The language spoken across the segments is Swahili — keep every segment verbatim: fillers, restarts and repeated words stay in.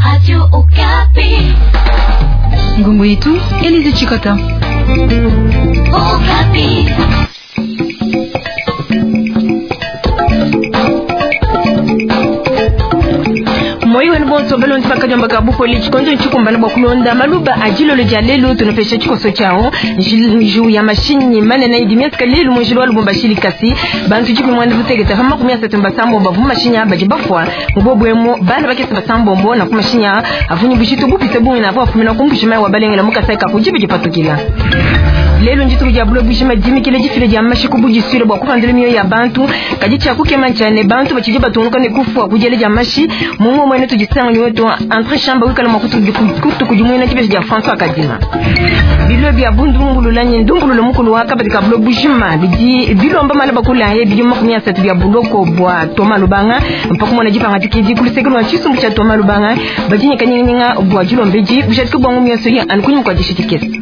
Radio Okapi. Ngungu yetu Elize Chikota. Okapi. Moyo wenu bonso balo ntipaka jamba kabu politi konjo nchikumbana bwa kulonda maluba ajilo le jalelo tunapesha chikoso chao njuu ya mashini mane na idimia skalelu mwenjilo walu bombashili kasi bantu jiku mwanda vutegeta hama kumia satumba sambo mbavu mashini ya bajibafwa mbobo emo bana bake samba sambo mbo na kumashini ya afunyi bishitu bupi sebu ina afuwa fumina kumbushima wa balenge la muka saika kujibi jipatukila lelo njitu ya bulo bishima jimi kile jifile ya mashi kubuji siro bwa kufandile miyo ya bantu kajichi ya kuke manchane bantu bachijiba tunuka ni kufu wa kujele ya mashi mungu mwene tujisanga nyoto entre chambre wikala makutu kutu kujumuina kibeshi ya François Kadima bilo bya bundu ngulu lanye ndungulu mukulu waka batika bulo bishima biji bilo amba mala bakula he biji makumia satu bya buloko bwa Toma Lubanga mpaka mwana jipa ngatikiji kulisekelo wa chisumbu cha Toma Lubanga bajinye kanyinga bwa julo mbeji bishatiko bwa ngumia soya ankunyi kwa jishitikesi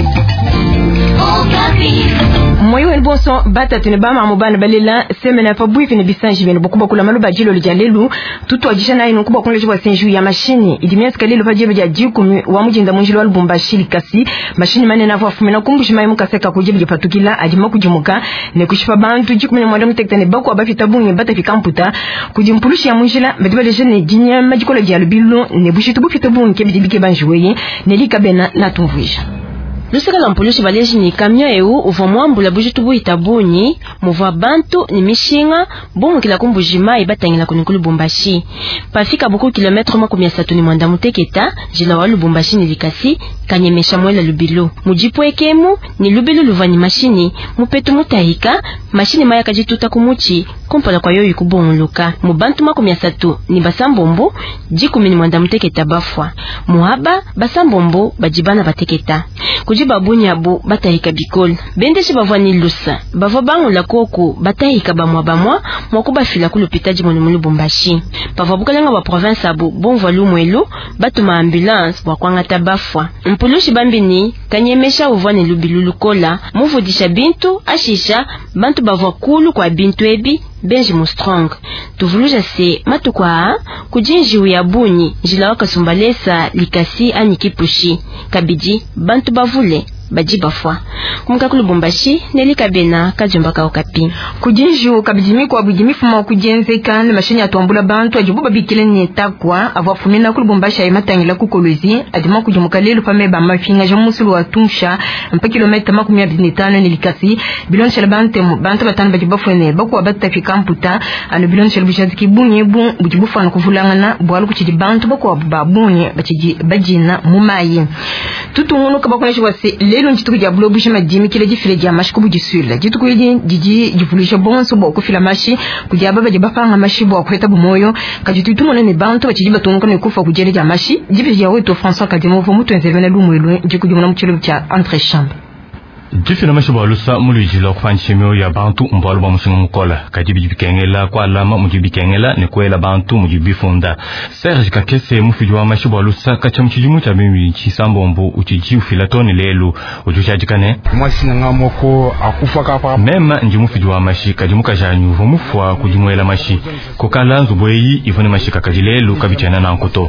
moyo en bonso bata tunebama mubana balela semena fa buifi ne bisanji beno bokuba kula maluba jilo lijalelu tutu ajisha na ino kuba kunle jwa senju ya mashini idimias kalelo paje baje jiku wa mujinda munjilo wa Lubumbashi kasi mashini mane na vafu mena kumbushi mai mukaseka kujibu jipatukila ajima kujumuka ne kushifa bantu jiku mena mwanda mutektane bako abafi tabunye bata fikamputa kujimpulushi ya munjila badiba deje ne jinya majikola jalubilu ne bushitu bufi tabunye kebidibike banjuweye ne likabena na tumvuisha lusaka la mpulushi baleji ni kamyo eu uva mwambu la bujitu bu itabunyi muva bantu ni mishinga bungu kila kumbujima ibatangila kunikulu Lubumbashi pafika buku kilometro makumi asatu ni mwanda muteketa jila wa Lubumbashi ni likasi kanyemesha mwela lubilo mujipu ekemu ni lubilo luvani mashini mupetu mutahika mashini maya kajituta kumuchi kumpola kwa yoyu kubonguluka mubantu makumi asatu ni basambombo jikumi ni mwanda muteketa bafwa muhaba basambombo bajibana bateketa kujiba bunyabu batahika bikol bendeshi bavwani lusa bava bangu la koku batahika bamwa bamwa mwakuba fila kulupitaji mwani mwani Lubumbashi bava bukalanga wa province abu bonvwa lumwelu batuma ambulance wakwanga tabafwa mpulushi bambini kanyemesha uvwani lubilu lukola muvudisha bintu ashisha bantu bavwa kulu kwa bintu ebi benji mustrong tuvuluja se matukwa kujinji uyabunyi jila wakasumbalesa likasi anikipushi kabiji bantu bavule bajibafwa kumka ku Lubumbashi nelikabena kajumba ka Okapi kujinju kabijimi kwa bujimi fuma kujenzeka na mashini atombula bantu ajububa bikile netakwa avafumina ku Lubumbashi ayimatangila ku Kolozi adima kujumuka lelo pame ba mafinga jo musulu wa Tumsha mpa kilomita makumi abiri na tano nelikasi bilon shela bante bantu batanu bajibafwene bako batafika mputa ano bilon shela bijaziki bunye bu bujibufa na kuvulangana bwalu kuchidi bantu bako babunye bachiji bajina mumayi tutu ngono kabako nshwase lelo njituku ya bulo bushima jimi kile jifile ya mashi kubu jisula jituku yiji jiji jifulisha bonso bo kufila mashi kujaba baje bafanga mashi bo akweta bumoyo kajitu mone ne bantu bachijiba tonka ne kufa kujele ya mashi jibi ya weto François Kadima vo mutu intervenir lumwelo jiku jumana mchelo cha entre chambre jifina mashi balusa mulujila kufanchimyo ya bantu mbalo ba musinga mukola kajibi jibikengela kwa alama mujibikengela ne kwela bantu mujibifunda Serge Kakese mufijwa mashi balusa kacha mchijumu cha bimi chisambombo uchiji ufilatoni lelu ujujajikane mwasina ngamoko akufa kapa mema njimu fijwa mashi kajimu kajanyu vumufwa kujimwela mashi kokala nzubweyi ivone mashi kakajilelu kabichana na nkoto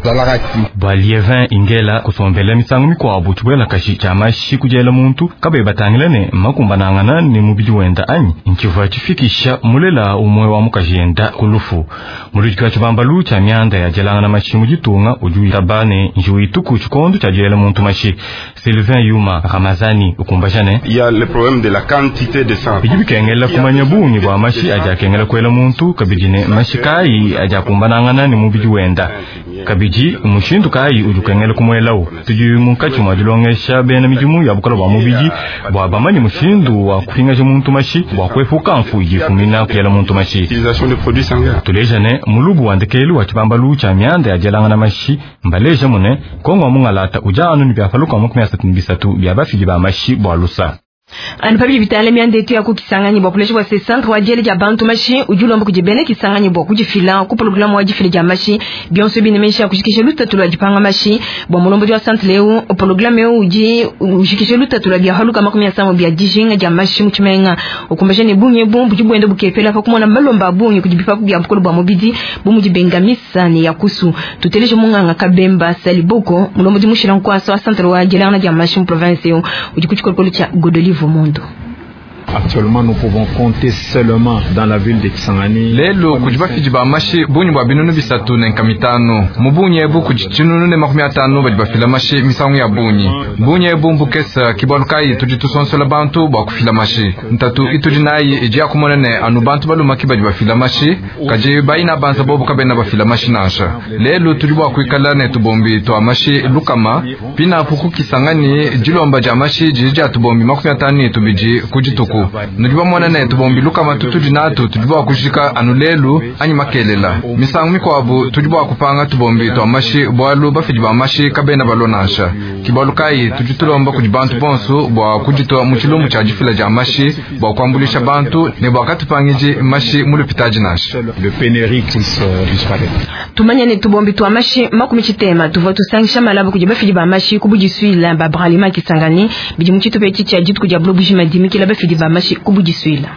balievin ingela kusombela misangu mikwabu chubwela kashi cha mashi kujela muntu kabe batanga ngilene makumbanangana ni mubiji wenda anyi nchiva chifikisha mulela umwe wa mukajenda kulufu mulujiki wa chibambalu cha myanda ya jelangana mashi mujitunga ujui tabane njui tuku chukondu cha jela muntu mashi Sylvain Yuma Ramazani ukumbashane il y a le problème de la quantité de sang bijibi kengela kumanya bunyi bwa mashi aja kengela kwela muntu kabijine mashi kai aja kumbanangana ni mubiji wenda kabiji umushindu kai ujukengela kumwelawo tuju munkachi mwadilongesha bena mijumu ya bukala wa mubiji bwa bamanyi mushindu wa kufinga muntu mashi bwa kwefuka mfu yifumina kuyela muntu mashi utilisation de produits sanguins tulejane mulubu wandekelu wa chibambalu cha myanda ya jelangana mashi mbaleje mune kongwa mungalata ujanu ni byafaluka makumi asatu na bisatu bya bafiji ba mashi bwa lusa Anpabi vitale miande tu ya kukisangani bwa kuleshi wa se centre wa diele ja bantu mashi ujulomba kujibene kisangani bwa kujifila ku programu wa jifile ja mashi bionso bine mesha kushikisha luta tula jipanga mashi bwa mulombo wa centre leo programu yo uji ushikisha luta tula bya haluka makumi asamo bya dijinga ja mashi muchimenga ukumbasha ne bunye bumbu jibwende bukepela fa kumona malomba bunye kujibifa kubya mukolo bwa mubidi bumu jibenga misani ya kusu tuteleje munganga kabemba saliboko mulombo jimushira nkwaso wa centre wa diele na ja mashi mu province yo ujikuchikolo cha Godolive Mondo. Actuellement, nous pouvons compter seulement dans la ville de Kisangani. Lelo kujiba fijiba mashi bunyi bwa binunu bisatu na nkamitano. Mubunye ebu kujichinunu ne makumi atano bajiba fila mashi misangu ya bunyi. Bunye ebu mbukesa kibalukai tujitusonsola bantu bwa kufila mashi. Ntatu itujinayi ijia kumonene anu bantu balu maki bajiba fila mashi. Kaji baina banza bobu kabena bafila mashi nasha. Lelo tujiba kuikala ne tubombi toa mashi lukama. Pina puku Kisangani jilomba jamashi jija tubombi makumi atani tubiji kujituku. Nujiba mwana ne tubombi lukama tutu jinatu tujiba kushika anulelu anyi makelela. Misangu miko abu tujiba kupanga tubombi toa mashi bwalu bafijiba mashi kabena balonasha. Kibalukai tujitulomba kujibantu ponsu bwa kujitoa muchilumu cha jifila jamashi bwa kuambulisha bantu ne bwa katupangiji mashi mulupitaji nasha. Le pénurie qui se disparaît. Tumanya ne tubombi toa mashi makumi chitema tuva tusangisha malabu kujiba fijiba mashi kubujisuila babralima Kisangani biji muchitu pe chichi ajitu kujablo bujima dimi kila ba fijiba mashi kubujisuila.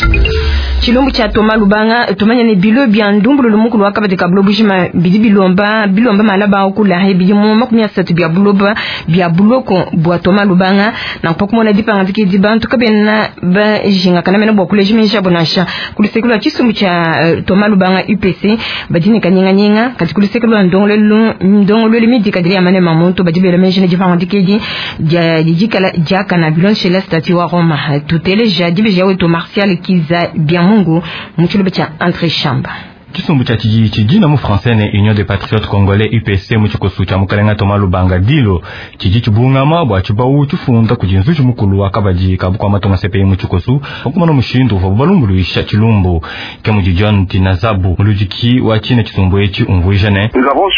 Chilombo cha Toma Lubanga tumanya ne bilo bya ndumbulu lumukulu wakabade kablo bujima bidi bilomba bilomba malaba okula he bidi mu makumi asatu bya buloba bya buloko bwa Toma Lubanga na pokumona dipanga diki dibantu kabena ba jinga kana mena bwa kuleji misha bonasha kulisekula chisumbu cha uh, Toma Lubanga U P C badini kanyinga nyinga kati kulisekula ndongolo ndongolo limidi kadiri amane mamuntu badibela menjine dipanga diki ja jikala jaka na bilon chez la statue wa Roma tutele jadi jawe to Martial Kiza bien Mungu muchilobe cha entre chamba. Kisumbu cha chiji chiji na mu français ne Union des Patriotes Congolais U P C muchikosu cha mukalenga Toma Lubanga dilo chiji chibungama bwa chibawu chifunda kujinzu chimukulu akabaji kabukwa matonga C P I muchikosu okumana mushindu vo balunguluisha chilumbu ke mujijon tinazabu mulujiki wa chine chisumbu echi umvuijane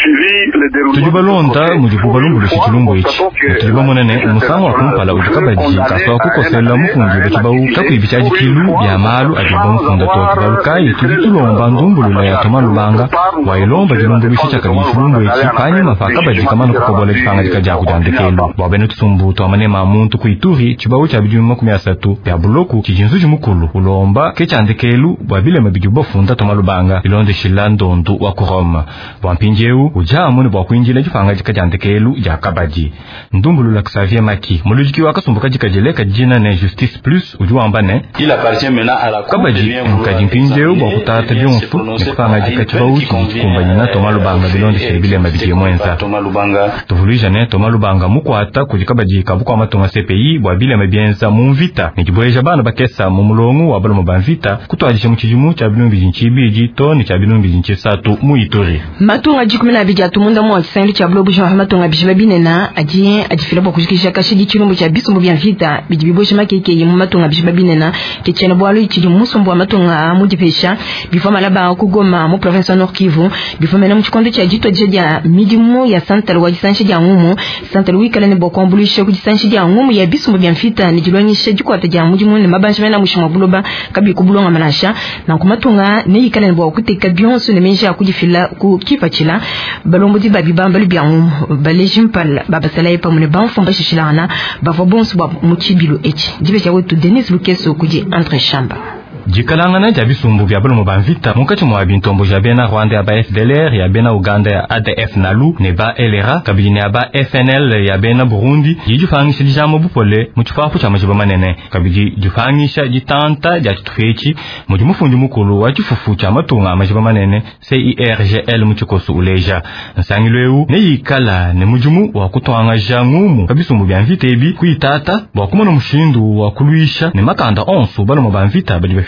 tujibalonda mujibu balunguluisha chilumbu echi tujiba monene umusango wa kumpala ujikabaji kaswa kukosela mufungi bechibawu kakuibichaji kilu bya malu ajibwa mfunda toa kibalukai tujitulomba ndumbulu ya Toma Lubanga wa ilomba jilombo bishicha kabishulumbu echi kanyi mafaka baji kamano kukobola jifanga jikaja kujandekelo wabene tusumbu tuwa manema muntu kuituri chibawu cha bidimu makumi asatu ya buloku chijinzu jimukulu ulomba kechandekelu wabile mabijubo funda Toma Lubanga ilonde shilandondu wa kuroma wampinjeu ujamuni bwa kuinjile jifanga jikajandekelu ya kabaji ndumbulu la Xavier Maki mulujiki wakasumbuka jikajeleka jina ne Justice Plus ujuambane kabaji mkajimpinjeu bwa kutata bionfu kufanga jika chibawu chikumbanya na Toma Lubanga bilonde shiribile mabije mwenza tuvuluja ne Toma Lubanga mukwata kujikabaji kabukwa matonga C P I bwa bile mabienza mumvita nikibweja bana bakesa mumulongu wabalo mbanvita kutwajisha muchijumu cha bilumbi jinchibiji to ni cha bilumbi jinchisatu muitori matonga jikumina bija tumunda mwa kisandu cha blobu jwa matonga bijiba binena aji ajifila bwa kujikisha kashidi chilumbu cha bisumbu bya vita bijibibosha makeke yimu matonga bijiba binena kechene bwalu chijumu musumbu wa matonga mujipesha bifama laba kugoma mu province Nord Kivu bifamena mu chikondo cha jitwa jya midimu ya Santal wa jisanshi jya ngumu Santal wikala ne bokombulisha ku jisanshi jya ngumu ya bisumbu bya mfita ni jilwanyisha jikwata jya mudimu ne mabanje mena mushima buloba kabi kubulonga manasha na kumatunga ne yikala ne bwa kuteka bionso ne menja kujifila ku kipachila balombo di babi bambali bya ngumu balejimpal baba salai pa mune banfomba shishilana bava bonso bwa muchibilo echi jibe cha wetu Denis Lukeso kuji entre chamba jikalangana ja bisumbu bya bolo mbanvita mukachi mwa bintombo ja bena Rwanda ya ba F D L R ya bena Uganda ya A D F Nalu ne ba L R A kabili ya ba F N L ya bena Burundi jijufangisha dijamo bupole muchifafu cha majiba manene kabili jufangisha jitanta ja tutufechi mujumufundi mukulu wa chifufu cha matunga majiba manene C I R G L muchikosu uleja nsangilweu ne yikala ne mujumu wa kutwanga jangumu kabisumbu bya mvita ebi kuitata bwa kumona mushindu wa kuluisha ne makanda onsu balo mbanvita bali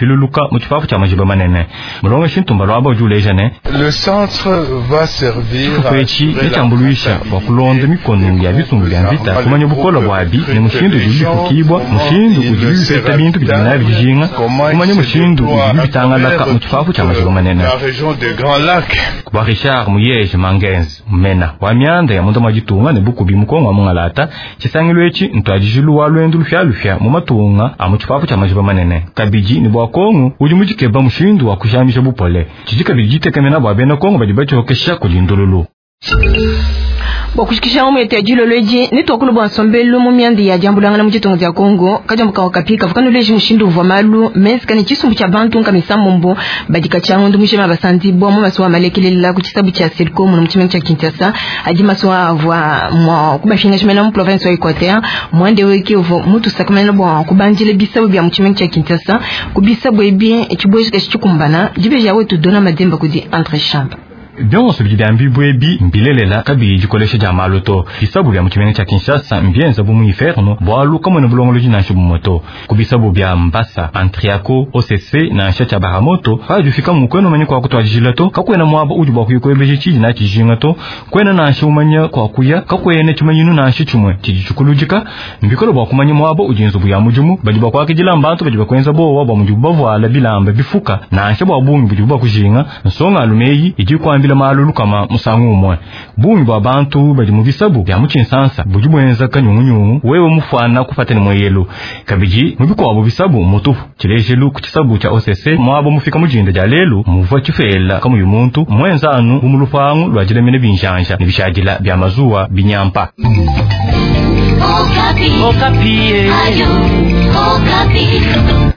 filuluka mu chifafu cha majiba manene mulonga shintumba lwabo julejane. Le centre va servir kwechi echambuluisha bakulonda mikono ya bisungu bya nzita kumanya bukola bwabi ni mushindu juli kukibwa mushindu ujuli peta bintu bidina bijinga kumanya mushindu ujuli bitangalaka mu chifafu cha majiba manene. La région des Grands Lacs. Kwa Richard Muyeje Mangenzi mena wa myanda ya muntu majitunga ne buku bimukonga mungalata chisangilo echi ntwajijilu walwendo lufya lufya mu matunga amu chifafu cha majiba manene kabiji ni bwa kongo uje mujikeba mushindu wa kushamisha bupole chijika bijitekemena bwa bena kongo badibachokesha kujindululu. Bokushikisha umu yete ajilo leji nitu wakulu bwa nsombelu mumiandi ya jambulanga na mjitongo ya Kongo kaja mka wakapika fukanu leji mshindu uva malu mezi kani chisumbu cha bantu nka misamumbu badika changu ndu mshima basandi bwa mwa masuwa malekelela kuchisabu cha Silko munu mchimengu cha Kinshasa aji masuwa vwa mwa kubashinga shimena mu province wa Equateur mwande weke uvo mutu sakamena bwa kubanjile bisabu bya mchimengu cha Kinshasa kubisabu ebi chibuwe shika shichukumbana jibe jawe tu dona mademba kudi entre chambre. Bien subidi ambibwebi mbilelela kabi jikolesha jamaloto bisabu bya mukimene cha Kinshasa mbienza bumu iferno bwalu kama ne bulongoloji na shubu moto kubisabu bya Mbasa Antriako O C C na shacha Baramoto haju fika mukweno manye kwa kutwa jilato kakwena mwaba uju bwa kuyikwebeshe chiji na kijingato kwena na shumanya kwa kuya kakwene chumanyinu na shichumwe chijichukulujika mbikolo bwa kumanya mwaba ujinzu bya mujumu bajiba kwa kijila mbantu bajiba kwenza bo waba mujubu bwa bilamba bifuka na shabo abungu bujuba kujinga nsonga alumeyi ijikwa bila malulu kama musangu umwe bunyi bwa bantu bali mu bisabu bya mukinsansa bujubwenza kanyungunyungu wewe mufana kufatana mweyelo kabiji mubiko abo bisabu mutufu kirejelu ku kisabu cha O C C mwabo mufika mujinda ja lelo muva kifela kama uyu muntu mwenza anu umulufangu lwajilemene binjanja nibishagila bya mazuwa binyampa. Okapi. Okapi. Ayo. Okapi.